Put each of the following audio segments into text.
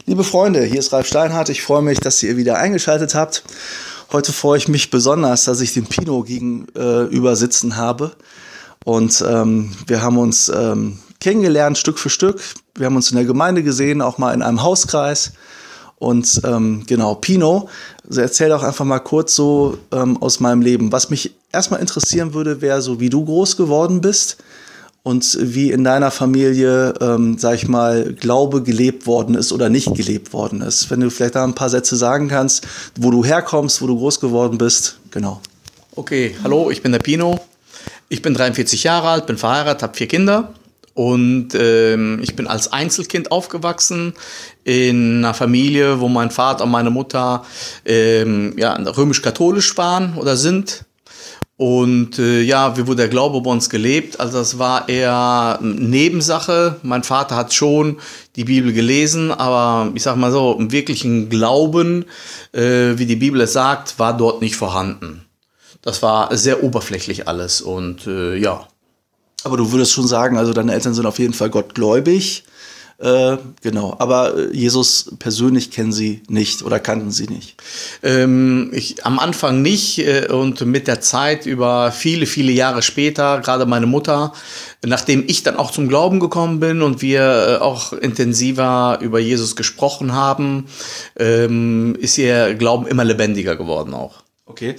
Liebe Freunde, hier ist Ralf Steinhardt. Ich freue mich, dass ihr wieder eingeschaltet habt. Heute freue ich mich besonders, dass ich den Pino gegenüber sitzen habe. Und wir haben uns kennengelernt, Stück für Stück. Wir haben uns in der Gemeinde gesehen, auch mal in einem Hauskreis. Und genau, Pino, also erzähl doch einfach mal kurz so aus meinem Leben. Was mich erstmal interessieren würde, wäre so, wie du groß geworden bist und wie in deiner Familie, sag ich mal, Glaube gelebt worden ist oder nicht gelebt worden ist. Wenn du vielleicht da ein paar Sätze sagen kannst, wo du herkommst, wo du groß geworden bist. Genau. Okay, hallo, ich bin der Pino. Ich bin 43 Jahre alt, bin verheiratet, habe 4 Kinder. Und ich bin als Einzelkind aufgewachsen in einer Familie, wo mein Vater und meine Mutter römisch-katholisch waren oder sind. Und wie wurde der Glaube bei uns gelebt? Also das war eher Nebensache. Mein Vater hat schon die Bibel gelesen, aber ich sag mal so, im wirklichen Glauben, wie die Bibel es sagt, war dort nicht vorhanden. Das war sehr oberflächlich alles und Aber du würdest schon sagen, also deine Eltern sind auf jeden Fall gottgläubig. Genau, aber Jesus persönlich kennen sie nicht oder kannten sie nicht? Am Anfang nicht und mit der Zeit über viele, viele Jahre später, gerade meine Mutter, nachdem ich dann auch zum Glauben gekommen bin und wir auch intensiver über Jesus gesprochen haben, ist ihr Glauben immer lebendiger geworden auch. Okay.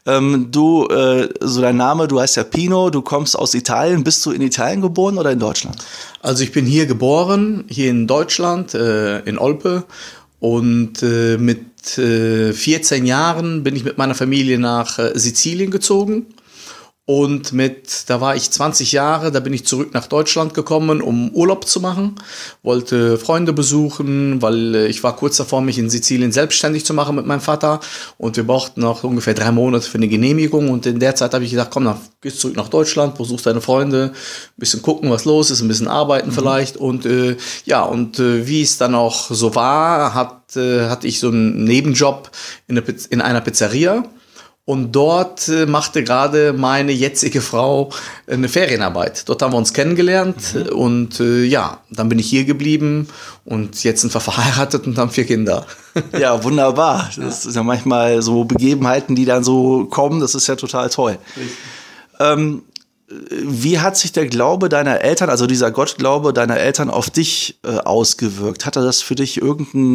So dein Name, du heißt ja Pino, du kommst aus Italien. Bist du in Italien geboren oder in Deutschland? Also ich bin hier geboren, hier in Deutschland, in Olpe. Und mit 14 Jahren bin ich mit meiner Familie nach Sizilien gezogen. Und da war ich 20 Jahre, da bin ich zurück nach Deutschland gekommen, um Urlaub zu machen. Wollte Freunde besuchen, weil ich war kurz davor, mich in Sizilien selbstständig zu machen mit meinem Vater. Und wir brauchten noch ungefähr 3 Monate für eine Genehmigung. Und in der Zeit habe ich gesagt, komm, dann gehst zurück nach Deutschland, besuchst deine Freunde, ein bisschen gucken, was los ist, ein bisschen arbeiten vielleicht. Und wie es dann auch so war, hatte ich so einen Nebenjob in einer Pizzeria. Und dort machte gerade meine jetzige Frau eine Ferienarbeit. Dort haben wir uns kennengelernt und dann bin ich hier geblieben und jetzt sind wir verheiratet und haben 4 Kinder. Ja, wunderbar. Das ist ja manchmal so Begebenheiten, die dann so kommen. Das ist ja total toll. Wie hat sich der Glaube deiner Eltern, also dieser Gottglaube deiner Eltern auf dich ausgewirkt? Hatte das für dich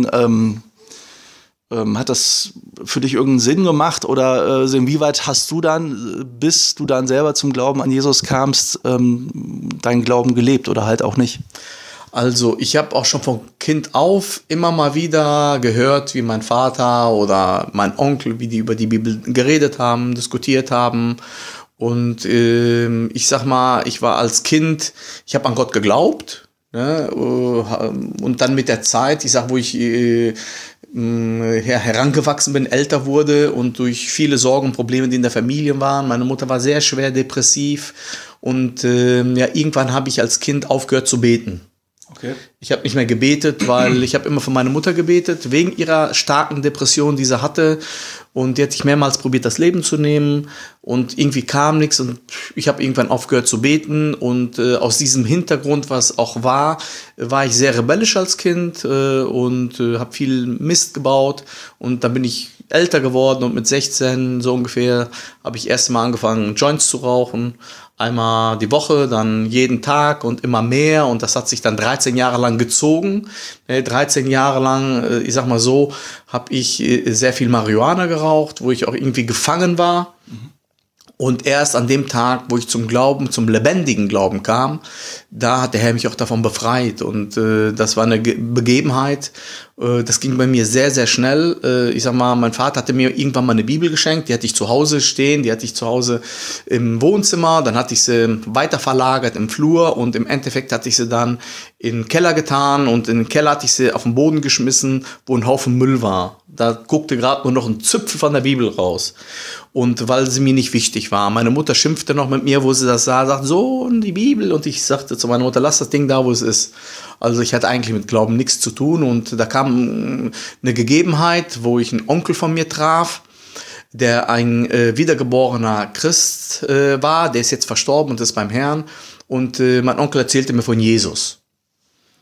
hat das für dich irgendeinen Sinn gemacht oder inwieweit hast du dann, bis du dann selber zum Glauben an Jesus kamst, deinen Glauben gelebt oder halt auch nicht? Also ich habe auch schon von Kind auf immer mal wieder gehört, wie mein Vater oder mein Onkel, wie die über die Bibel geredet haben, diskutiert haben. Und ich sag mal, ich war als Kind, ich habe an Gott geglaubt. Ne? Und dann mit der Zeit, wo ich herangewachsen bin, älter wurde und durch viele Sorgen und Probleme, die in der Familie waren. Meine Mutter war sehr schwer depressiv und irgendwann habe ich als Kind aufgehört zu beten. Okay. Ich habe nicht mehr gebetet, weil ich habe immer für meine Mutter gebetet, wegen ihrer starken Depression, die sie hatte. Und die hat sich mehrmals probiert, das Leben zu nehmen. Und irgendwie kam nichts. Und ich habe irgendwann aufgehört zu beten. Und aus diesem Hintergrund, was auch war ich sehr rebellisch als Kind und habe viel Mist gebaut. Und dann bin ich älter geworden. Und mit 16 so ungefähr habe ich erst mal angefangen, Joints zu rauchen. Einmal die Woche, dann jeden Tag und immer mehr. Und das hat sich dann 13 Jahre lang gezogen. 13 Jahre lang, ich sag mal so, habe ich sehr viel Marihuana geraucht, wo ich auch irgendwie gefangen war. Und erst an dem Tag, wo ich zum lebendigen Glauben kam, da hat der Herr mich auch davon befreit. Und das war eine Begebenheit, das ging bei mir sehr, sehr schnell. Ich sag mal, mein Vater hatte mir irgendwann mal eine Bibel geschenkt, die hatte ich zu Hause stehen, die hatte ich zu Hause im Wohnzimmer, dann hatte ich sie weiter verlagert im Flur und im Endeffekt hatte ich sie dann in den Keller getan und in den Keller hatte ich sie auf den Boden geschmissen, wo ein Haufen Müll war. Da guckte gerade nur noch ein Zipfel von der Bibel raus. Und weil sie mir nicht wichtig war. Meine Mutter schimpfte noch mit mir, wo sie das sah, sagt, so, die Bibel. Und ich sagte zu meiner Mutter, lass das Ding da, wo es ist. Also ich hatte eigentlich mit Glauben nichts zu tun. Und da kam eine Gegebenheit, wo ich einen Onkel von mir traf, der ein wiedergeborener Christ war. Der ist jetzt verstorben und ist beim Herrn. Und mein Onkel erzählte mir von Jesus.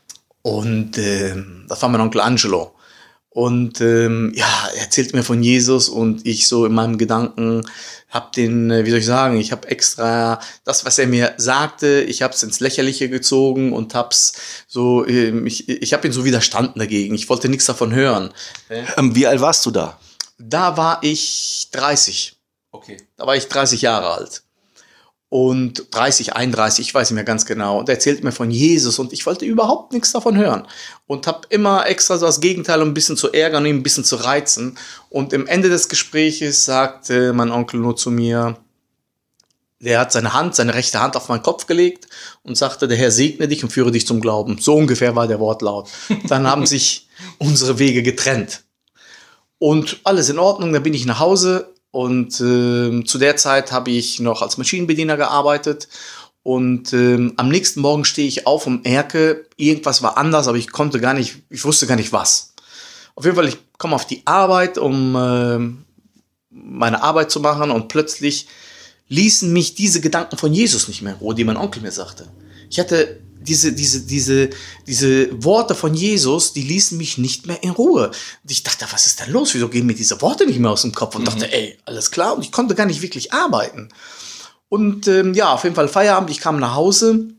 Und das war mein Onkel Angelo. Und er erzählt mir von Jesus und ich so in meinem Gedanken habe ich habe extra das, was er mir sagte, ich habe es ins Lächerliche gezogen und hab's so, ich habe ihn so widerstanden dagegen. Ich wollte nichts davon hören. Wie alt warst du da? Da war ich 30. Okay. Da war ich 30 Jahre alt. Und 30, 31, ich weiß nicht mehr ganz genau. Und er erzählt mir von Jesus und ich wollte überhaupt nichts davon hören. Und habe immer extra so das Gegenteil, um ein bisschen zu ärgern, um ihn ein bisschen zu reizen. Und im Ende des Gespräches sagte mein Onkel nur zu mir, der hat seine rechte Hand auf meinen Kopf gelegt und sagte, der Herr segne dich und führe dich zum Glauben. So ungefähr war der Wortlaut. Dann haben sich unsere Wege getrennt. Und alles in Ordnung, dann bin ich nach Hause. Und zu der Zeit habe ich noch als Maschinenbediener gearbeitet und am nächsten Morgen stehe ich auf und merke, irgendwas war anders, aber ich wusste gar nicht was. Auf jeden Fall, ich komme auf die Arbeit, um meine Arbeit zu machen und plötzlich ließen mich diese Gedanken von Jesus nicht mehr in Ruhe, die mein Onkel mir sagte. Ich hatte diese Worte von Jesus, die ließen mich nicht mehr in Ruhe. Und ich dachte, was ist denn los? Wieso gehen mir diese Worte nicht mehr aus dem Kopf? Und dachte, alles klar. Und ich konnte gar nicht wirklich arbeiten. Und auf jeden Fall Feierabend. Ich kam nach Hause.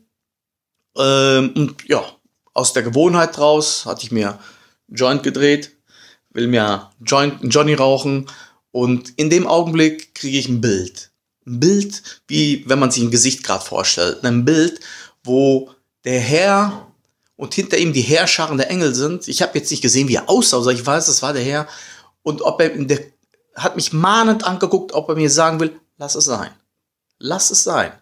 Aus der Gewohnheit raus hatte ich mir Joint gedreht, will mir Johnny rauchen. Und in dem Augenblick kriege ich ein Bild. Ein Bild, wie wenn man sich ein Gesicht gerade vorstellt. Ein Bild, wo der Herr und hinter ihm die Heerscharen der Engel sind. Ich habe jetzt nicht gesehen, wie er aussah, aber ich weiß, das war der Herr. Und der hat mich mahnend angeguckt, ob er mir sagen will, lass es sein. Lass es sein.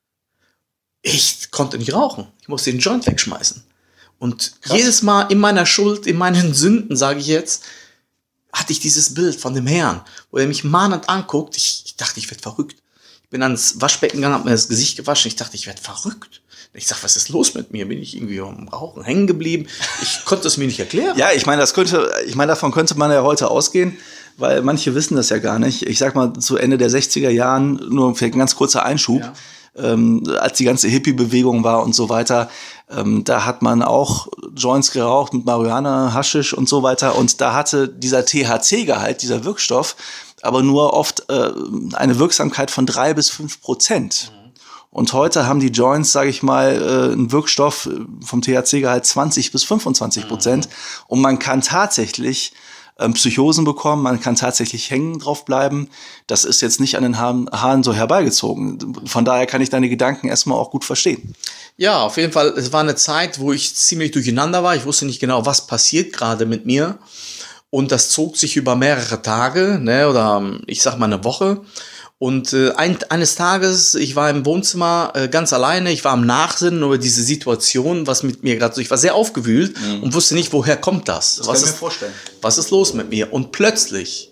Ich konnte nicht rauchen. Ich musste den Joint wegschmeißen. Und krass. Jedes Mal in meiner Schuld, in meinen Sünden, sage ich jetzt, hatte ich dieses Bild von dem Herrn, wo er mich mahnend anguckt. Ich dachte, ich werde verrückt. Ich bin ans Waschbecken gegangen, habe mir das Gesicht gewaschen. Ich dachte, ich werde verrückt. Ich sag, was ist los mit mir? Bin ich irgendwie am Rauchen hängen geblieben? Ich konnte es mir nicht erklären. Ja, ich meine, davon könnte man ja heute ausgehen, weil manche wissen das ja gar nicht. Ich sag mal, zu Ende der 60er Jahren, nur vielleicht ein ganz kurzer Einschub, als die ganze Hippie-Bewegung war und so weiter, da hat man auch Joints geraucht mit Marihuana, Haschisch und so weiter. Und da hatte dieser THC-Gehalt, dieser Wirkstoff, aber nur oft eine Wirksamkeit von 3 bis 5%. Und heute haben die Joints, sage ich mal, einen Wirkstoff vom THC-Gehalt 20 bis 25%. Und man kann tatsächlich Psychosen bekommen, man kann tatsächlich hängen drauf bleiben. Das ist jetzt nicht an den Haaren so herbeigezogen. Von daher kann ich deine Gedanken erstmal auch gut verstehen. Ja, auf jeden Fall, es war eine Zeit, wo ich ziemlich durcheinander war. Ich wusste nicht genau, was passiert gerade mit mir. Und das zog sich über mehrere Tage, oder ich sag mal eine Woche. Und eines Tages, ich war im Wohnzimmer ganz alleine, ich war am Nachsinnen über diese Situation, was mit mir gerade so, ich war sehr aufgewühlt und wusste nicht, woher kommt das? Das kann ich mir vorstellen. Was ist los mit mir? Und plötzlich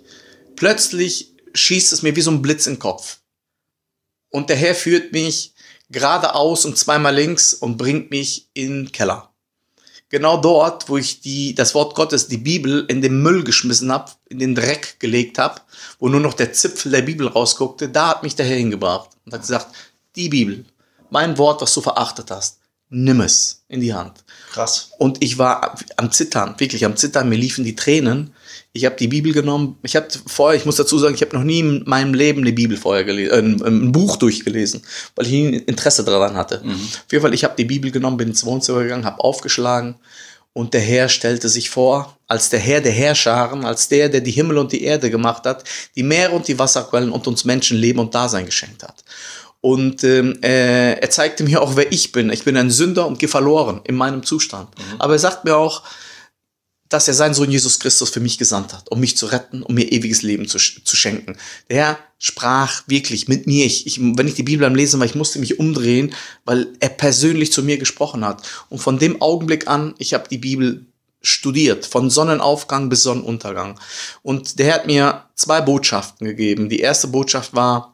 schießt es mir wie so ein Blitz in den Kopf. Und der Herr führt mich geradeaus und zweimal links und bringt mich in den Keller. Genau dort, wo ich das Wort Gottes, die Bibel, in den Müll geschmissen habe, in den Dreck gelegt habe, wo nur noch der Zipfel der Bibel rausguckte, da hat mich der Herr hingebracht und hat gesagt, die Bibel, mein Wort, was du verachtet hast, nimm es in die Hand. Krass. Und ich war am Zittern, wirklich am Zittern, mir liefen die Tränen. Ich habe die Bibel genommen. Ich muss dazu sagen, ich habe noch nie in meinem Leben eine Bibel vorher gelesen, ein Buch durchgelesen, weil ich nie Interesse daran hatte. Auf jeden Fall, ich habe die Bibel genommen, bin ins Wohnzimmer gegangen, habe aufgeschlagen und der Herr stellte sich vor, als der Herr der Heerscharen, als der die Himmel und die Erde gemacht hat, die Meere und die Wasserquellen und uns Menschen Leben und Dasein geschenkt hat. Und er zeigte mir auch, wer ich bin. Ich bin ein Sünder und gehe verloren in meinem Zustand. Aber er sagt mir auch, dass er seinen Sohn Jesus Christus für mich gesandt hat, um mich zu retten, um mir ewiges Leben zu schenken. Der Herr sprach wirklich mit mir. Wenn ich die Bibel am Lesen war, ich musste mich umdrehen, weil er persönlich zu mir gesprochen hat. Und von dem Augenblick an, ich habe die Bibel studiert, von Sonnenaufgang bis Sonnenuntergang. Und der Herr hat mir 2 Botschaften gegeben. Die erste Botschaft war,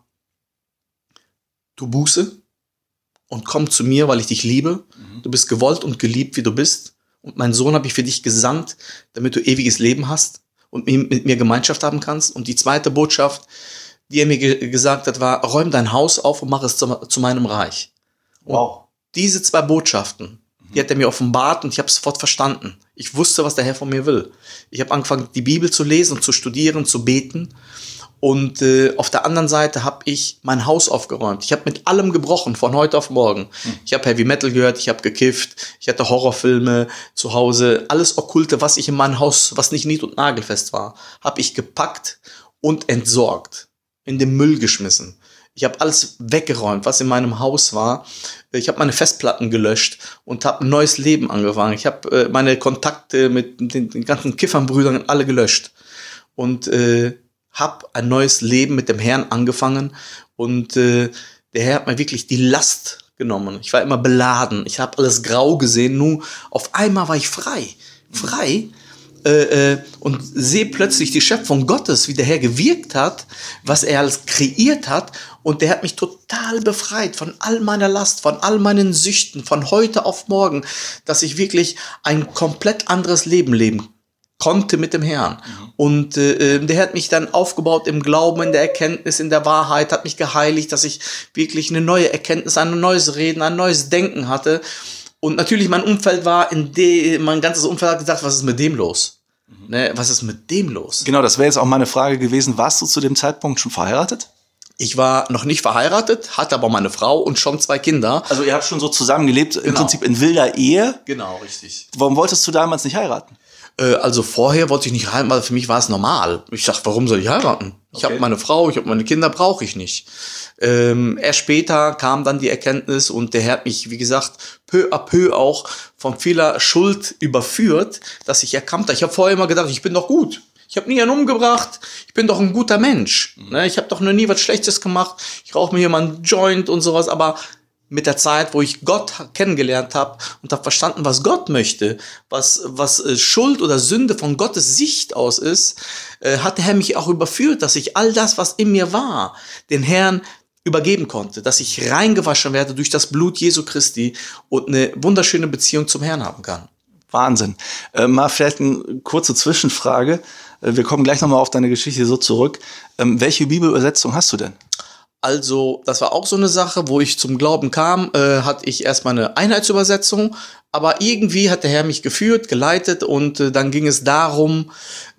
tu Buße und komm zu mir, weil ich dich liebe. Du bist gewollt und geliebt, wie du bist. Und meinen Sohn habe ich für dich gesandt, damit du ewiges Leben hast und mit mir Gemeinschaft haben kannst. Und die zweite Botschaft, die er mir gesagt hat, war, räum dein Haus auf und mach es zu meinem Reich. Wow. Und diese 2 Botschaften Die hat er mir offenbart und ich habe sofort verstanden. Ich wusste, was der Herr von mir will. Ich habe angefangen, die Bibel zu lesen, zu studieren, zu beten. Und auf der anderen Seite habe ich mein Haus aufgeräumt. Ich habe mit allem gebrochen, von heute auf morgen. Ich habe Heavy Metal gehört, ich habe gekifft, ich hatte Horrorfilme zu Hause. Alles Okkulte, was ich in meinem Haus, was nicht nied- und nagelfest war, habe ich gepackt und entsorgt, in den Müll geschmissen. Ich habe alles weggeräumt, was in meinem Haus war. Ich habe meine Festplatten gelöscht und habe ein neues Leben angefangen. Ich habe meine Kontakte mit den ganzen Kiffernbrüdern alle gelöscht. Und habe ein neues Leben mit dem Herrn angefangen. Und der Herr hat mir wirklich die Last genommen. Ich war immer beladen. Ich habe alles grau gesehen. Nun auf einmal war ich frei. Und sehe plötzlich die Schöpfung Gottes, wie der Herr gewirkt hat, was er alles kreiert hat. Und der hat mich total befreit von all meiner Last, von all meinen Süchten, von heute auf morgen, dass ich wirklich ein komplett anderes Leben leben konnte mit dem Herrn. Und der hat mich dann aufgebaut im Glauben, in der Erkenntnis, in der Wahrheit, hat mich geheiligt, dass ich wirklich eine neue Erkenntnis, ein neues Reden, ein neues Denken hatte. Und natürlich mein Umfeld war, mein ganzes Umfeld hat gesagt, was ist mit dem los? Ne, was ist mit dem los? Genau, das wäre jetzt auch meine Frage gewesen. Warst du zu dem Zeitpunkt schon verheiratet? Ich war noch nicht verheiratet, hatte aber meine Frau und schon 2 Kinder. Also ihr habt schon so zusammengelebt, im Genau. Prinzip in wilder Ehe. Genau, richtig. Warum wolltest du damals nicht heiraten? Also vorher wollte ich nicht heiraten, weil für mich war es normal. Ich dachte, warum soll ich heiraten? Ich habe meine Frau, ich habe meine Kinder, brauche ich nicht. Erst später kam dann die Erkenntnis und der Herr hat mich, wie gesagt, peu à peu auch von vieler Schuld überführt, dass ich erkannt habe. Ich habe vorher immer gedacht, ich bin doch gut. Ich habe nie einen umgebracht. Ich bin doch ein guter Mensch. Ne? Ich habe doch noch nie was Schlechtes gemacht. Ich rauche mir hier mal einen Joint und sowas. Aber mit der Zeit, wo ich Gott kennengelernt habe und habe verstanden, was Gott möchte, was Schuld oder Sünde von Gottes Sicht aus ist, hat der Herr mich auch überführt, dass ich all das, was in mir war, den Herrn übergeben konnte, dass ich reingewaschen werde durch das Blut Jesu Christi und eine wunderschöne Beziehung zum Herrn haben kann. Wahnsinn. Mal vielleicht eine kurze Zwischenfrage. Wir kommen gleich nochmal auf deine Geschichte so zurück. Welche Bibelübersetzung hast du denn? Also, das war auch so eine Sache, wo ich zum Glauben kam, hatte ich erstmal eine Einheitsübersetzung, aber irgendwie hat der Herr mich geführt, geleitet und dann ging es darum,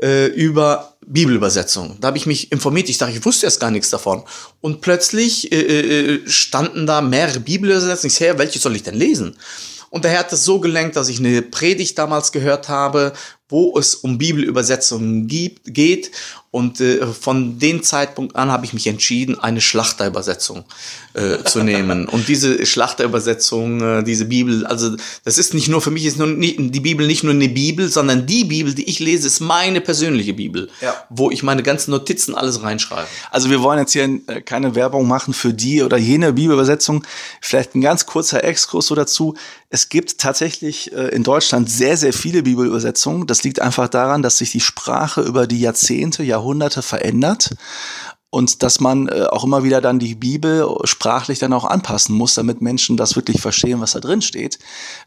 über Bibelübersetzung. Da habe ich mich informiert, ich dachte, ich wusste erst gar nichts davon. Und plötzlich standen da mehrere Bibelübersetzungen. Ich sage, welche soll ich denn lesen? Und der Herr hat es so gelenkt, dass ich eine Predigt damals gehört habe, wo es um Bibelübersetzungen geht. Und von dem Zeitpunkt an habe ich mich entschieden, eine Schlachterübersetzung zu nehmen. Und diese Schlachterübersetzung, diese Bibel, also das ist nicht nur, für mich ist die Bibel nicht nur eine Bibel, sondern die Bibel, die ich lese, ist meine persönliche Bibel, wo ich meine ganzen Notizen alles reinschreibe. Also wir wollen jetzt hier keine Werbung machen für die oder jene Bibelübersetzung. Vielleicht ein ganz kurzer Exkurs so dazu. Es gibt tatsächlich in Deutschland sehr, sehr viele Bibelübersetzungen. Das liegt einfach daran, dass sich die Sprache über die Jahrzehnte, Jahrhunderte verändert und dass man auch immer wieder dann die Bibel sprachlich dann auch anpassen muss, damit Menschen das wirklich verstehen, was da drin steht.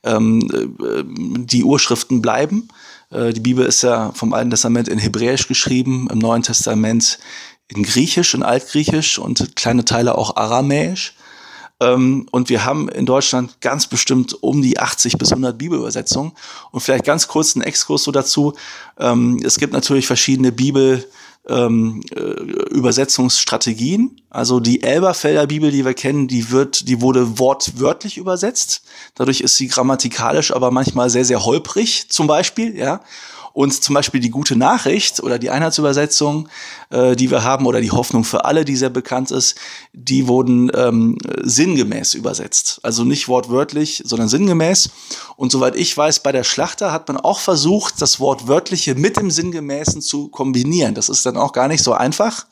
Die Urschriften bleiben. Die Bibel ist ja vom Alten Testament in Hebräisch geschrieben, im Neuen Testament in Griechisch, in Altgriechisch und kleine Teile auch Aramäisch. Und wir haben in Deutschland ganz bestimmt um die 80 bis 100 Bibelübersetzungen. Und vielleicht ganz kurz ein Exkurs so dazu. Es gibt natürlich verschiedene Übersetzungsstrategien. Also die Elberfelder Bibel, die wir kennen, die wurde wortwörtlich übersetzt. Dadurch ist sie grammatikalisch aber manchmal sehr, sehr holprig, zum Beispiel, ja. Und zum Beispiel die Gute Nachricht oder die Einheitsübersetzung, die wir haben, oder die Hoffnung für alle, die sehr bekannt ist, die wurden sinngemäß übersetzt. Also nicht wortwörtlich, sondern sinngemäß. Und soweit ich weiß, bei der Schlachter hat man auch versucht, das Wortwörtliche mit dem Sinngemäßen zu kombinieren. Das ist dann auch gar nicht so einfach.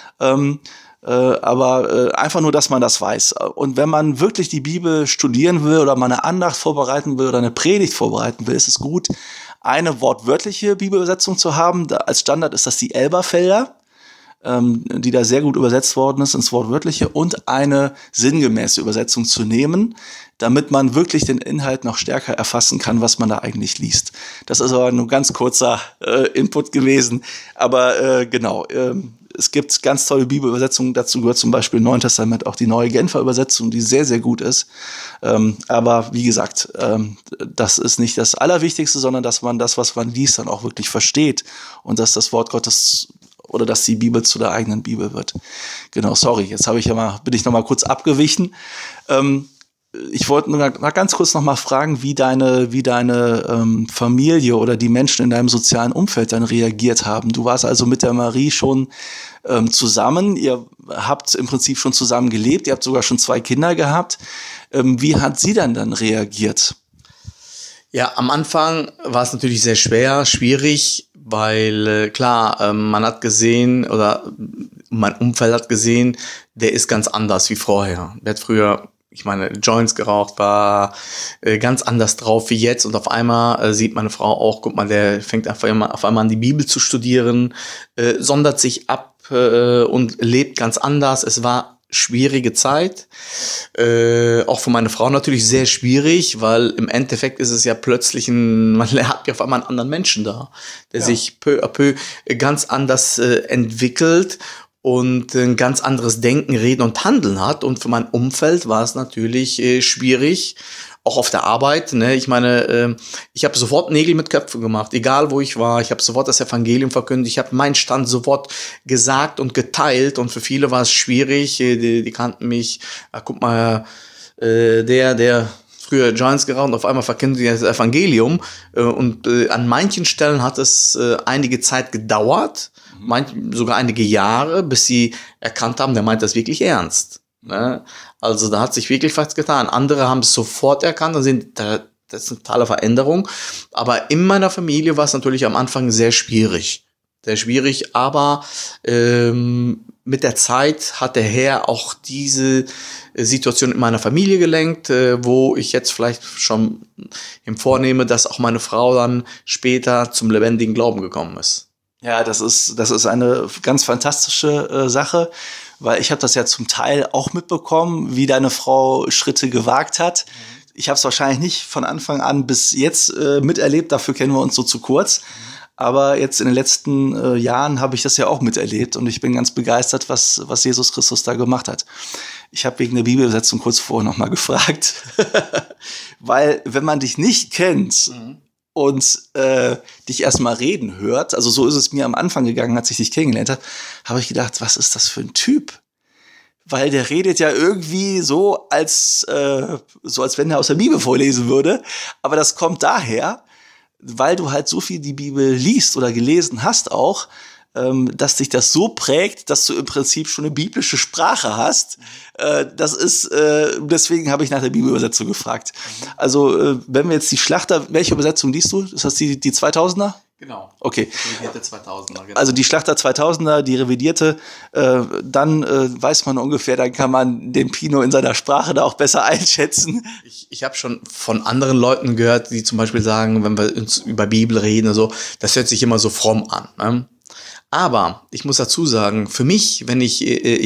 Aber einfach nur, dass man das weiß. Und wenn man wirklich die Bibel studieren will oder mal eine Andacht vorbereiten will oder eine Predigt vorbereiten will, ist es gut, eine wortwörtliche Bibelübersetzung zu haben. Als Standard ist das die Elberfelder. die da sehr gut übersetzt worden ist ins Wortwörtliche, und eine sinngemäße Übersetzung zu nehmen, damit man wirklich den Inhalt noch stärker erfassen kann, was man da eigentlich liest. Das ist aber nur ganz kurzer Input gewesen, aber genau, es gibt ganz tolle Bibelübersetzungen, dazu gehört zum Beispiel im Neuen Testament auch die Neue Genfer Übersetzung, die sehr, sehr gut ist. Aber wie gesagt, das ist nicht das Allerwichtigste, sondern dass man das, was man liest, dann auch wirklich versteht und dass das Wort Gottes oder dass die Bibel zu der eigenen Bibel wird. Genau, sorry, jetzt bin ich noch mal kurz abgewichen. Ich wollte nur ganz kurz noch mal fragen, wie deine Familie oder die Menschen in deinem sozialen Umfeld dann reagiert haben. Du warst also mit der Marie schon zusammen. Ihr habt im Prinzip schon zusammen gelebt. Ihr habt sogar schon 2 Kinder gehabt. Wie hat sie dann reagiert? Ja, am Anfang war es natürlich sehr schwierig, weil klar, man hat gesehen oder mein Umfeld hat gesehen, der ist ganz anders wie vorher. Der hat früher, ich meine, Joints geraucht, war ganz anders drauf wie jetzt, und auf einmal sieht meine Frau auch, guck mal, der fängt auf einmal an, die Bibel zu studieren, sondert sich ab und lebt ganz anders. Es war schwierige Zeit, auch für meine Frau natürlich sehr schwierig, weil im Endeffekt ist es ja plötzlich man hat ja auf einmal einen anderen Menschen da, der sich peu à peu ganz anders entwickelt und ein ganz anderes Denken, Reden und Handeln hat. Und für mein Umfeld war es natürlich schwierig, auch auf der Arbeit. Ne? Ich meine, ich habe sofort Nägel mit Köpfen gemacht, egal wo ich war. Ich habe sofort das Evangelium verkündigt. Ich habe meinen Stand sofort gesagt und geteilt. Und für viele war es schwierig. Die kannten mich. Guck mal, der früher Joints geraucht und auf einmal verkündet das Evangelium. Und an manchen Stellen hat es einige Zeit gedauert, sogar einige Jahre, bis sie erkannt haben, der meint das wirklich ernst. Ne? Also da hat sich wirklich was getan. Andere haben es sofort erkannt, das ist eine totale Veränderung. Aber in meiner Familie war es natürlich am Anfang sehr schwierig. Sehr schwierig, aber mit der Zeit hat der Herr auch diese Situation in meiner Familie gelenkt, wo ich jetzt vielleicht schon ihm vornehme, dass auch meine Frau dann später zum lebendigen Glauben gekommen ist. Ja, das ist eine ganz fantastische Sache, weil ich habe das ja zum Teil auch mitbekommen, wie deine Frau Schritte gewagt hat. Ich habe es wahrscheinlich nicht von Anfang an bis jetzt miterlebt, dafür kennen wir uns so zu kurz. Aber jetzt in den letzten Jahren habe ich das ja auch miterlebt und ich bin ganz begeistert, was Jesus Christus da gemacht hat. Ich habe wegen der Bibelübersetzung kurz vorher noch mal gefragt, weil wenn man dich nicht kennt und dich erstmal reden hört, also so ist es mir am Anfang gegangen, als ich dich kennengelernt habe, habe ich gedacht, was ist das für ein Typ? Weil der redet ja irgendwie so, als wenn er aus der Bibel vorlesen würde. Aber das kommt daher, weil du halt so viel die Bibel liest oder gelesen hast auch, dass dich das so prägt, dass du im Prinzip schon eine biblische Sprache hast. Deswegen habe ich nach der Bibelübersetzung gefragt. Also wenn wir jetzt die Schlachter, welche Übersetzung liest du? Ist das die 2000er? Genau. Okay. Die revidierte 2000er. Genau. Also die Schlachter 2000er, die revidierte, dann weiß man ungefähr, dann kann man den Pino in seiner Sprache da auch besser einschätzen. Ich habe schon von anderen Leuten gehört, die zum Beispiel sagen, wenn wir uns über Bibel reden, so, das hört sich immer so fromm an. Ne? Aber ich muss dazu sagen, für mich, wenn ich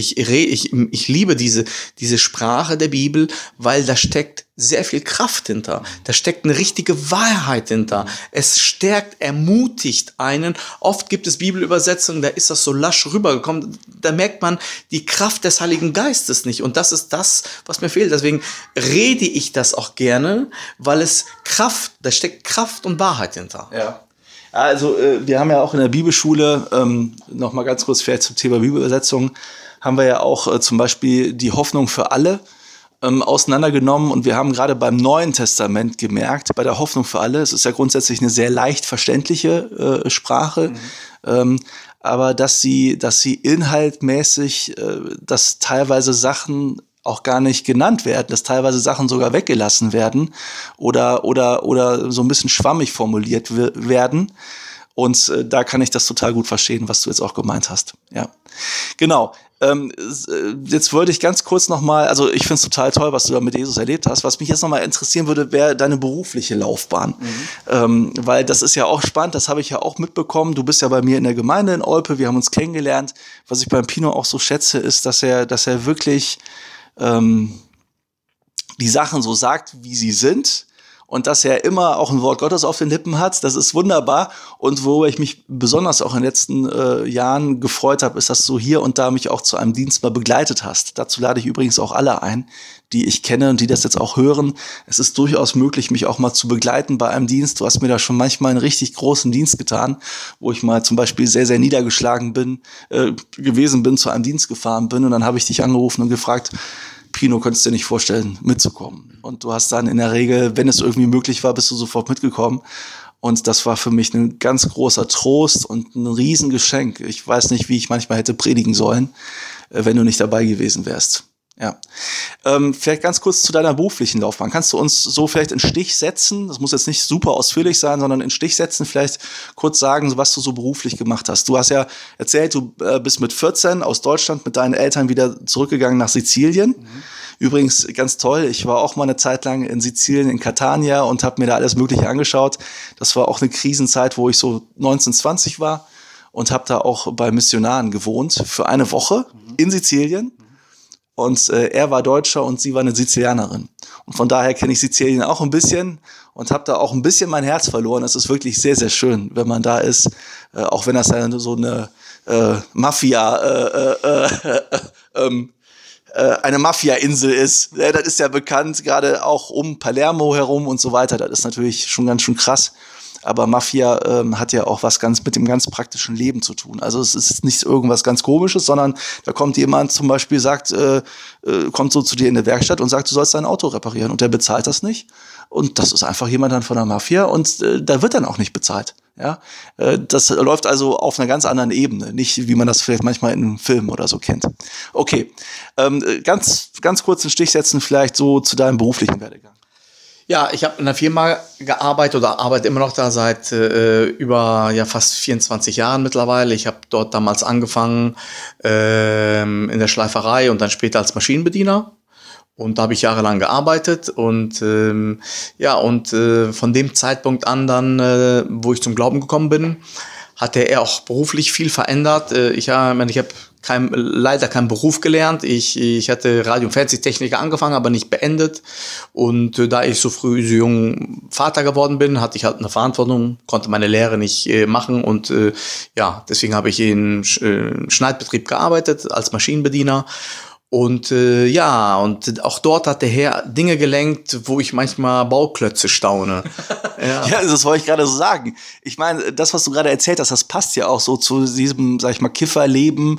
liebe diese Sprache der Bibel, weil da steckt sehr viel Kraft hinter. Da steckt eine richtige Wahrheit hinter. Es stärkt, ermutigt einen. Oft gibt es Bibelübersetzungen, da ist das so lasch rübergekommen. Da merkt man die Kraft des Heiligen Geistes nicht. Und das ist das, was mir fehlt. Deswegen rede ich das auch gerne, weil da steckt Kraft und Wahrheit hinter. Ja. Also wir haben ja auch in der Bibelschule, noch mal ganz kurz vielleicht zum Thema Bibelübersetzung, haben wir ja auch zum Beispiel die Hoffnung für alle auseinandergenommen. Und wir haben gerade beim Neuen Testament gemerkt, bei der Hoffnung für alle, es ist ja grundsätzlich eine sehr leicht verständliche Sprache, aber dass sie inhaltmäßig, dass teilweise Sachen auch gar nicht genannt werden, dass teilweise Sachen sogar weggelassen werden oder so ein bisschen schwammig formuliert werden. Und da kann ich das total gut verstehen, was du jetzt auch gemeint hast. Ja, genau. Jetzt wollte ich ganz kurz nochmal, also ich finde es total toll, was du da mit Jesus erlebt hast. Was mich jetzt nochmal interessieren würde, wäre deine berufliche Laufbahn. Weil das ist ja auch spannend, das habe ich ja auch mitbekommen. Du bist ja bei mir in der Gemeinde in Olpe, wir haben uns kennengelernt. Was ich beim Pino auch so schätze, ist, dass er wirklich die Sachen so sagt, wie sie sind. Und dass er immer auch ein Wort Gottes auf den Lippen hat, das ist wunderbar. Und worüber ich mich besonders auch in den letzten Jahren gefreut habe, ist, dass du hier und da mich auch zu einem Dienst mal begleitet hast. Dazu lade ich übrigens auch alle ein, die ich kenne und die das jetzt auch hören. Es ist durchaus möglich, mich auch mal zu begleiten bei einem Dienst. Du hast mir da schon manchmal einen richtig großen Dienst getan, wo ich mal zum Beispiel sehr, sehr niedergeschlagen gewesen bin, zu einem Dienst gefahren bin. Und dann habe ich dich angerufen und gefragt, Pino, könntest du dir nicht vorstellen, mitzukommen? Und du hast dann in der Regel, wenn es irgendwie möglich war, bist du sofort mitgekommen. Und das war für mich ein ganz großer Trost und ein Riesengeschenk. Ich weiß nicht, wie ich manchmal hätte predigen sollen, wenn du nicht dabei gewesen wärst. Ja. Vielleicht ganz kurz zu deiner beruflichen Laufbahn. Kannst du uns so vielleicht in Stich setzen? Das muss jetzt nicht super ausführlich sein, sondern in Stich setzen, vielleicht kurz sagen, was du so beruflich gemacht hast. Du hast ja erzählt, du bist mit 14 aus Deutschland mit deinen Eltern wieder zurückgegangen nach Sizilien. Übrigens ganz toll, ich war auch mal eine Zeit lang in Sizilien, in Catania und habe mir da alles Mögliche angeschaut. Das war auch eine Krisenzeit, wo ich so 19, 20 war und habe da auch bei Missionaren gewohnt für eine Woche in Sizilien. Und er war Deutscher und sie war eine Sizilianerin. Und von daher kenne ich Sizilien auch ein bisschen und habe da auch ein bisschen mein Herz verloren. Es ist wirklich sehr, sehr schön, wenn man da ist, auch wenn das ja so eine eine Mafia-Insel ist. Das ist ja bekannt, gerade auch um Palermo herum und so weiter. Das ist natürlich schon ganz schön krass. Aber Mafia hat ja auch was ganz mit dem ganz praktischen Leben zu tun. Also es ist nicht irgendwas ganz Komisches, sondern da kommt jemand zum Beispiel, kommt so zu dir in der Werkstatt und sagt, du sollst dein Auto reparieren und der bezahlt das nicht. Und das ist einfach jemand dann von der Mafia und da wird dann auch nicht bezahlt. Ja, das läuft also auf einer ganz anderen Ebene, nicht wie man das vielleicht manchmal in einem Film oder so kennt. Okay, ganz kurz einen Stich setzen vielleicht so zu deinem beruflichen Werdegang. Ja, ich habe in einer Firma gearbeitet oder arbeite immer noch da seit über fast 24 Jahren mittlerweile. Ich habe dort damals angefangen in der Schleiferei und dann später als Maschinenbediener. Und da habe ich jahrelang gearbeitet und von dem Zeitpunkt an dann, wo ich zum Glauben gekommen bin, hatte er auch beruflich viel verändert. Ich habe leider keinen Beruf gelernt. Ich hatte Radio- und Fernsehtechniker angefangen, aber nicht beendet. Und da ich so jung Vater geworden bin, hatte ich halt eine Verantwortung, konnte meine Lehre nicht machen. Und deswegen habe ich in Schneidbetrieb gearbeitet als Maschinenbediener. Und und auch dort hat der Herr Dinge gelenkt, wo ich manchmal Bauklötze staune. Ja, das wollte ich gerade so sagen. Ich meine, das, was du gerade erzählt hast, das passt ja auch so zu diesem, sag ich mal, Kifferleben.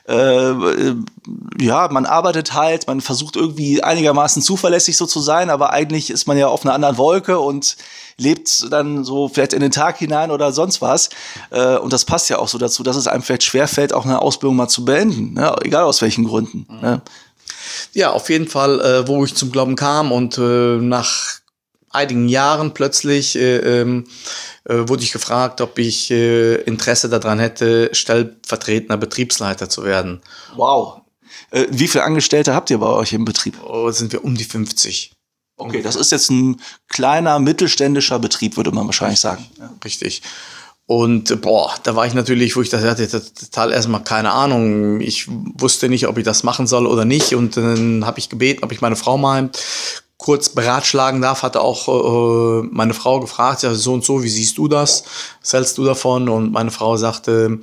Man arbeitet halt, man versucht irgendwie einigermaßen zuverlässig so zu sein, aber eigentlich ist man ja auf einer anderen Wolke und lebt dann so vielleicht in den Tag hinein oder sonst was. Und das passt ja auch so dazu, dass es einem vielleicht schwerfällt, auch eine Ausbildung mal zu beenden, ne? Egal aus welchen Gründen. Ne? Ja, auf jeden Fall, wo ich zum Glauben kam und nach einigen Jahren plötzlich wurde ich gefragt, ob ich Interesse daran hätte, stellvertretender Betriebsleiter zu werden. Wow. Wie viele Angestellte habt ihr bei euch im Betrieb? Sind wir um die 50. Okay, das ist jetzt ein kleiner, mittelständischer Betrieb, würde man wahrscheinlich sagen. Ja. Richtig. Und da war ich natürlich, wo ich das hatte, total erstmal keine Ahnung. Ich wusste nicht, ob ich das machen soll oder nicht. Und dann habe ich gebeten, ob ich meine Frau mal kurz beratschlagen darf. Hatte auch meine Frau gefragt, ja, so und so, wie siehst du das? Was hältst du davon? Und meine Frau sagte,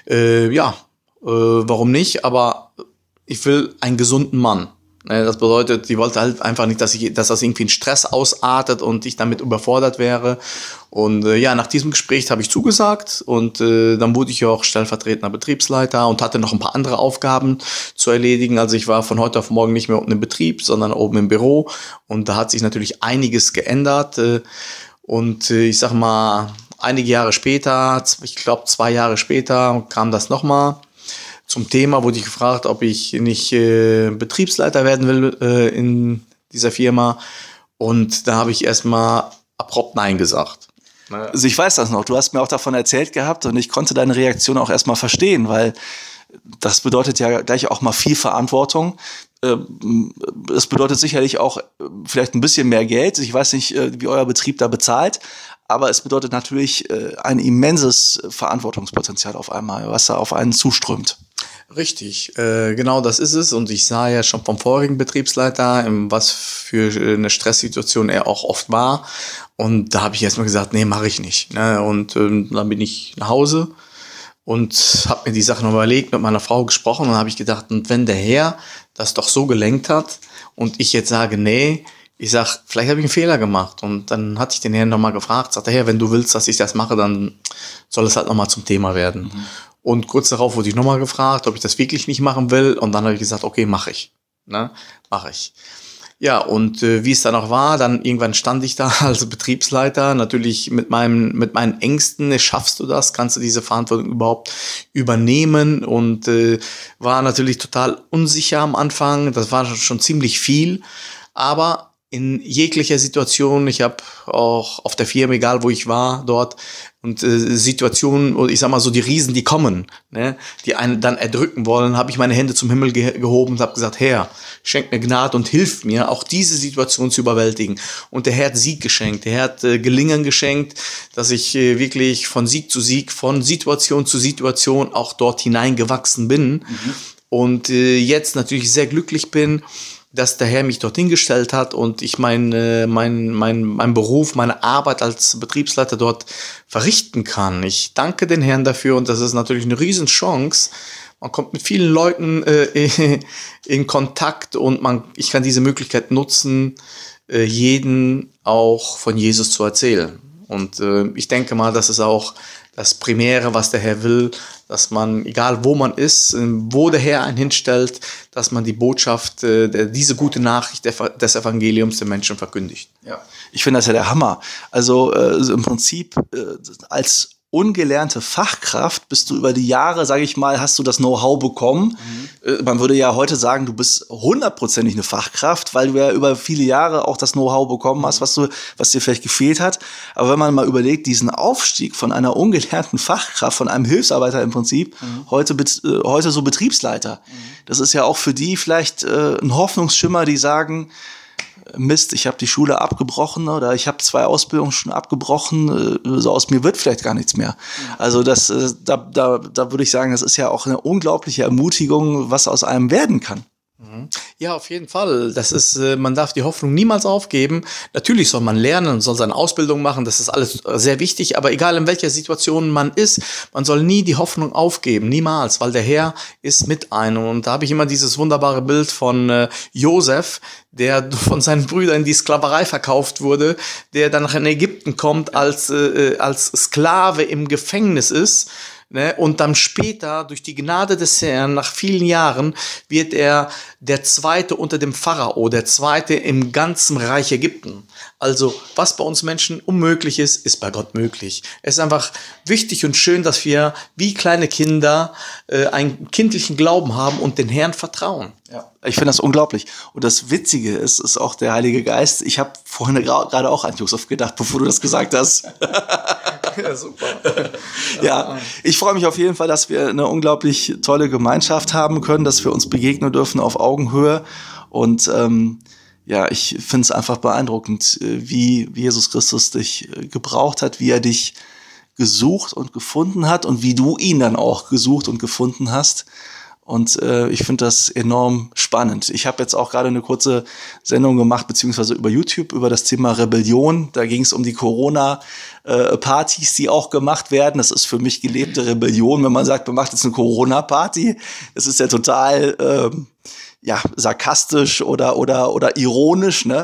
warum nicht? Aber ich will einen gesunden Mann. Das bedeutet, die wollte halt einfach nicht, dass das irgendwie in Stress ausartet und ich damit überfordert wäre. Und nach diesem Gespräch habe ich zugesagt und dann wurde ich ja auch stellvertretender Betriebsleiter und hatte noch ein paar andere Aufgaben zu erledigen. Also ich war von heute auf morgen nicht mehr unten im Betrieb, sondern oben im Büro und da hat sich natürlich einiges geändert. Und ich sag mal, einige Jahre später, ich glaube 2 Jahre später, kam das nochmal. Zum Thema wurde ich gefragt, ob ich nicht Betriebsleiter werden will in dieser Firma. Und da habe ich erstmal abrupt Nein gesagt. Also ich weiß das noch, du hast mir auch davon erzählt gehabt und ich konnte deine Reaktion auch erstmal verstehen, weil Das bedeutet ja gleich auch mal viel Verantwortung. Es bedeutet sicherlich auch vielleicht ein bisschen mehr Geld. Ich weiß nicht, wie euer Betrieb da bezahlt, aber es bedeutet natürlich ein immenses Verantwortungspotenzial auf einmal, was da auf einen zuströmt. Richtig, genau das ist es. Und ich sah ja schon vom vorigen Betriebsleiter, was für eine Stresssituation er auch oft war. Und da habe ich erstmal gesagt, nee, mache ich nicht. Ne? Und dann bin ich nach Hause und habe mir die Sache noch überlegt, mit meiner Frau gesprochen und habe ich gedacht, und wenn der Herr das doch so gelenkt hat und ich jetzt sage, nee, ich sag, vielleicht habe ich einen Fehler gemacht. Und dann hatte ich den Herrn nochmal gefragt, sagt der Herr, wenn du willst, dass ich das mache, dann soll es halt nochmal zum Thema werden. Mhm. Und kurz darauf wurde ich nochmal gefragt, ob ich das wirklich nicht machen will. Und dann habe ich gesagt, okay, mache ich. Ne? Mache ich. Ja, und wie es dann auch war, dann irgendwann stand ich da als Betriebsleiter, natürlich mit meinen Ängsten, schaffst du das, kannst du diese Verantwortung überhaupt übernehmen, und war natürlich total unsicher am Anfang, das war schon ziemlich viel, aber in jeglicher Situation, ich habe auch auf der Firma, egal wo ich war, dort, und Situationen, ich sag mal so, die Riesen, die kommen, ne, die einen dann erdrücken wollen, habe ich meine Hände zum Himmel gehoben und habe gesagt, Herr, schenk mir Gnade und hilf mir, auch diese Situation zu überwältigen. Und der Herr hat Sieg geschenkt, der Herr hat Gelingen geschenkt, dass ich wirklich von Sieg zu Sieg, von Situation zu Situation auch dort hineingewachsen bin. Mhm. Und jetzt natürlich sehr glücklich bin, dass der Herr mich dorthin gestellt hat und ich mein Beruf, meine Arbeit als Betriebsleiter dort verrichten kann. Ich danke den Herrn dafür, und das ist natürlich eine Riesenchance. Man kommt mit vielen Leuten in Kontakt, und ich kann diese Möglichkeit nutzen, jeden auch von Jesus zu erzählen. Und ich denke mal, das ist auch das Primäre, was der Herr will, dass man, egal wo man ist, wo der Herr einen hinstellt, dass man die Botschaft, diese gute Nachricht des Evangeliums den Menschen verkündigt. Ja, ich finde das ja der Hammer. Also im Prinzip als ungelernte Fachkraft bist du über die Jahre, sage ich mal, hast du das Know-how bekommen. Mhm. Man würde ja heute sagen, du bist 100%ig eine Fachkraft, weil du ja über viele Jahre auch das Know-how bekommen hast, was dir vielleicht gefehlt hat. Aber wenn man mal überlegt, diesen Aufstieg von einer ungelernten Fachkraft, von einem Hilfsarbeiter im Prinzip, heute so Betriebsleiter, das ist ja auch für die vielleicht ein Hoffnungsschimmer, die sagen, Mist, ich habe die Schule abgebrochen oder ich habe 2 Ausbildungen schon abgebrochen, so aus mir wird vielleicht gar nichts mehr. Also da würde ich sagen, das ist ja auch eine unglaubliche Ermutigung, was aus einem werden kann. Ja, auf jeden Fall. Das ist, man darf die Hoffnung niemals aufgeben. Natürlich soll man lernen und soll seine Ausbildung machen. Das ist alles sehr wichtig. Aber egal in welcher Situation man ist, man soll nie die Hoffnung aufgeben. Niemals, weil der Herr ist mit einem. Und da habe ich immer dieses wunderbare Bild von Josef, der von seinen Brüdern in die Sklaverei verkauft wurde, der dann nach in Ägypten kommt, als Sklave im Gefängnis ist. Ne? Und dann später, durch die Gnade des Herrn, nach vielen Jahren, wird er der Zweite unter dem Pharao, der Zweite im ganzen Reich Ägypten. Also, was bei uns Menschen unmöglich ist, ist bei Gott möglich. Es ist einfach wichtig und schön, dass wir wie kleine Kinder einen kindlichen Glauben haben und den Herrn vertrauen. Ja, ich finde das unglaublich. Und das Witzige ist auch der Heilige Geist. Ich habe vorhin gerade auch an Josef gedacht, bevor du das gesagt hast. Ja, super. Ja, ich freue mich auf jeden Fall, dass wir eine unglaublich tolle Gemeinschaft haben können, dass wir uns begegnen dürfen auf Augenhöhe. Und ja, ich finde es einfach beeindruckend, wie Jesus Christus dich gebraucht hat, wie er dich gesucht und gefunden hat und wie du ihn dann auch gesucht und gefunden hast. Und ich finde das enorm spannend. Ich habe jetzt auch gerade eine kurze Sendung gemacht, beziehungsweise über YouTube, über das Thema Rebellion. Da ging es um die Corona-Partys, die auch gemacht werden. Das ist für mich gelebte Rebellion, wenn man sagt, man macht jetzt eine Corona-Party. Das ist ja total sarkastisch oder ironisch, ne?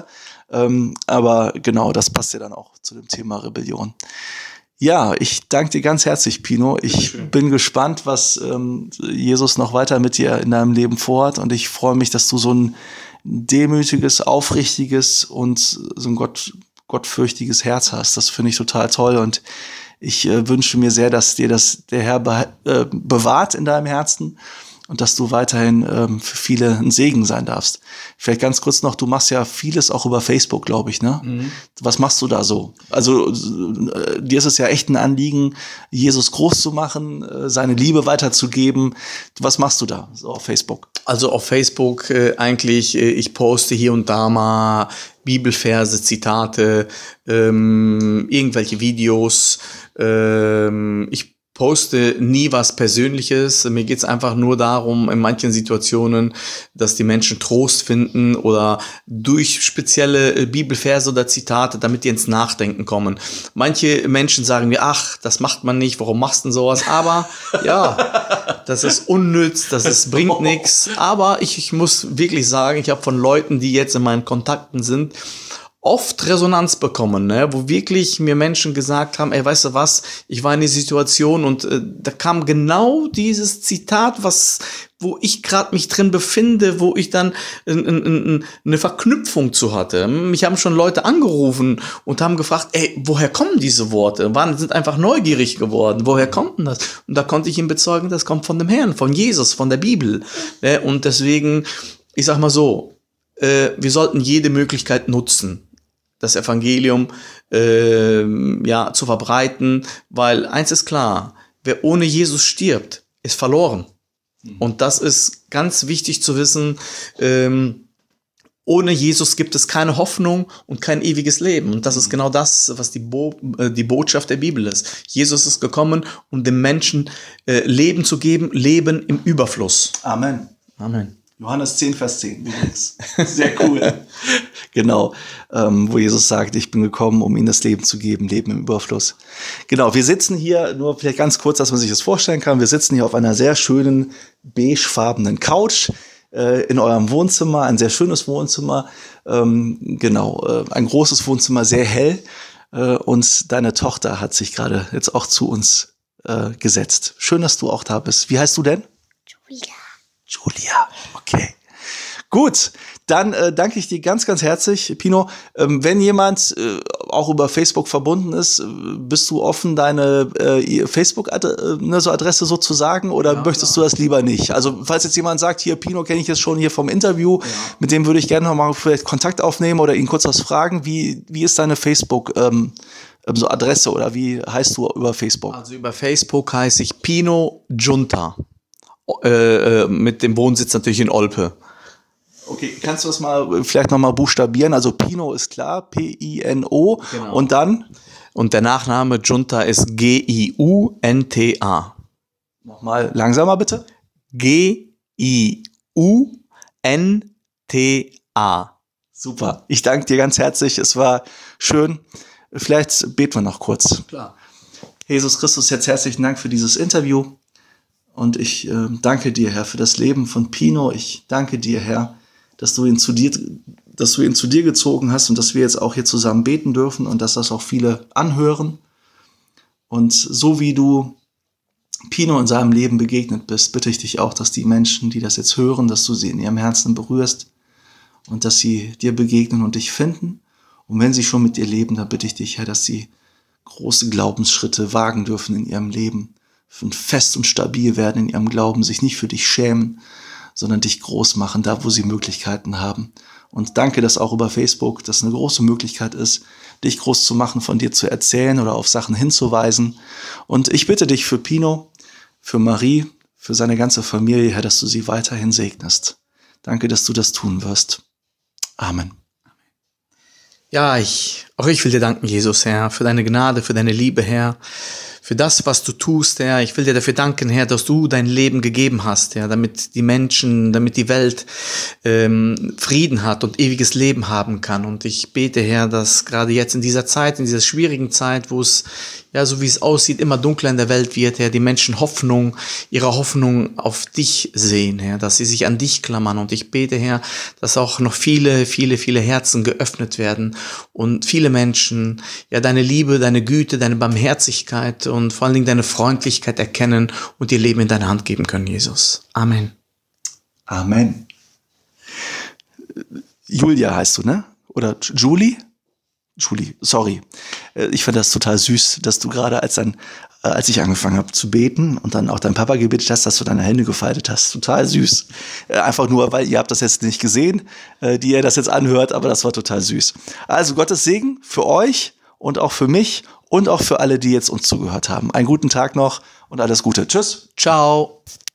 Aber genau, das passt ja dann auch zu dem Thema Rebellion. Ja, ich danke dir ganz herzlich, Pino. Ich bin gespannt, was Jesus noch weiter mit dir in deinem Leben vorhat. Und ich freue mich, dass du so ein demütiges, aufrichtiges und so ein gottfürchtiges Herz hast. Das finde ich total toll. Und ich wünsche mir sehr, dass dir das der Herr bewahrt in deinem Herzen und dass du weiterhin für viele ein Segen sein darfst. Vielleicht ganz kurz noch, du machst ja vieles auch über Facebook, glaube ich, ne? Mhm. Was machst du da so? Also dir ist es ja echt ein Anliegen, Jesus groß zu machen, seine Liebe weiterzugeben. Was machst du da so auf Facebook? Also auf Facebook eigentlich, ich poste hier und da mal Bibelverse, Zitate, irgendwelche Videos. Ich poste nie was Persönliches. Mir geht's einfach nur darum, in manchen Situationen, dass die Menschen Trost finden oder durch spezielle Bibelverse oder Zitate, damit die ins Nachdenken kommen. Manche Menschen sagen mir, ach, das macht man nicht, warum machst du denn sowas? Aber ja, das ist unnütz, bringt nichts. Aber ich muss wirklich sagen, ich habe von Leuten, die jetzt in meinen Kontakten sind, oft Resonanz bekommen, ne? Wo wirklich mir Menschen gesagt haben, ey, weißt du was, ich war in der Situation und da kam genau dieses Zitat, wo ich gerade mich drin befinde, wo ich dann eine Verknüpfung zu hatte. Mich haben schon Leute angerufen und haben gefragt, ey, woher kommen diese Worte? Sind einfach neugierig geworden. Woher kommt denn das? Und da konnte ich ihm bezeugen, das kommt von dem Herrn, von Jesus, von der Bibel. Ne? Und deswegen, ich sag mal so, wir sollten jede Möglichkeit nutzen, das Evangelium zu verbreiten, weil eins ist klar, wer ohne Jesus stirbt, ist verloren. Und das ist ganz wichtig zu wissen, ohne Jesus gibt es keine Hoffnung und kein ewiges Leben. Und das ist genau das, was die Botschaft der Bibel ist. Jesus ist gekommen, um den Menschen Leben zu geben, Leben im Überfluss. Amen. Amen. Johannes 10, Vers 10 übrigens. Sehr cool. Genau, wo Jesus sagt, ich bin gekommen, um ihnen das Leben zu geben, Leben im Überfluss. Genau, wir sitzen hier, nur vielleicht ganz kurz, dass man sich das vorstellen kann, wir sitzen hier auf einer sehr schönen beigefarbenen Couch in eurem Wohnzimmer, ein sehr schönes Wohnzimmer, ein großes Wohnzimmer, sehr hell, und deine Tochter hat sich gerade jetzt auch zu uns gesetzt. Schön, dass du auch da bist. Wie heißt du denn? Julia, okay. Gut, dann danke ich dir ganz, ganz herzlich, Pino. Wenn jemand auch über Facebook verbunden ist, bist du offen, deine Facebook-Adresse so zu sagen, oder möchtest du das lieber nicht? Also falls jetzt jemand sagt, hier, Pino kenne ich jetzt schon hier vom Interview, mit dem würde ich gerne noch mal vielleicht Kontakt aufnehmen oder ihn kurz was fragen. Wie ist deine Facebook so Adresse, oder wie heißt du über Facebook? Also über Facebook heiße ich Pino Junta. Mit dem Wohnsitz natürlich in Olpe. Okay, kannst du das mal vielleicht nochmal buchstabieren? Also Pino ist klar, P-I-N-O, genau. Und dann? Und der Nachname Junta ist G-I-U-N-T-A. Nochmal langsamer bitte. G-I-U-N-T-A. Super, ich danke dir ganz herzlich, es war schön. Vielleicht beten wir noch kurz. Klar. Jesus Christus, jetzt herzlichen Dank für dieses Interview. Und ich danke dir, Herr, für das Leben von Pino. Ich danke dir, Herr, dass du ihn zu dir gezogen hast und dass wir jetzt auch hier zusammen beten dürfen und dass das auch viele anhören. Und so wie du Pino in seinem Leben begegnet bist, bitte ich dich auch, dass die Menschen, die das jetzt hören, dass du sie in ihrem Herzen berührst und dass sie dir begegnen und dich finden. Und wenn sie schon mit dir leben, dann bitte ich dich, Herr, dass sie große Glaubensschritte wagen dürfen in ihrem Leben, fest und stabil werden in ihrem Glauben, sich nicht für dich schämen, sondern dich groß machen, da wo sie Möglichkeiten haben. Und danke, dass auch über Facebook das eine große Möglichkeit ist, dich groß zu machen, von dir zu erzählen oder auf Sachen hinzuweisen. Und ich bitte dich für Pino, für Marie, für seine ganze Familie, Herr, dass du sie weiterhin segnest. Danke, dass du das tun wirst. Amen. Ja, auch ich will dir danken, Jesus, Herr, für deine Gnade, für deine Liebe, Herr, für das, was du tust, Herr. Ich will dir dafür danken, Herr, dass du dein Leben gegeben hast, Herr, damit die Menschen, damit die Welt Frieden hat und ewiges Leben haben kann. Und ich bete, Herr, dass gerade jetzt in dieser Zeit, in dieser schwierigen Zeit, wo es, ja, so wie es aussieht, immer dunkler in der Welt wird, Herr, die Menschen ihre Hoffnung auf dich sehen, Herr, dass sie sich an dich klammern. Und ich bete, Herr, dass auch noch viele, viele, viele Herzen geöffnet werden und viele Menschen, ja, deine Liebe, deine Güte, deine Barmherzigkeit und vor allen Dingen deine Freundlichkeit erkennen und ihr Leben in deine Hand geben können, Jesus. Amen. Amen. Julia heißt du, ne? Oder Julie? Julie, sorry. Ich fand das total süß, dass du gerade als ein als ich angefangen habe zu beten und dann auch dein Papa gebetet hast, dass du deine Hände gefaltet hast. Total süß. Einfach nur, weil ihr habt das jetzt nicht gesehen, die ihr das jetzt anhört, aber das war total süß. Also Gottes Segen für euch und auch für mich und auch für alle, die jetzt uns zugehört haben. Einen guten Tag noch und alles Gute. Tschüss. Ciao.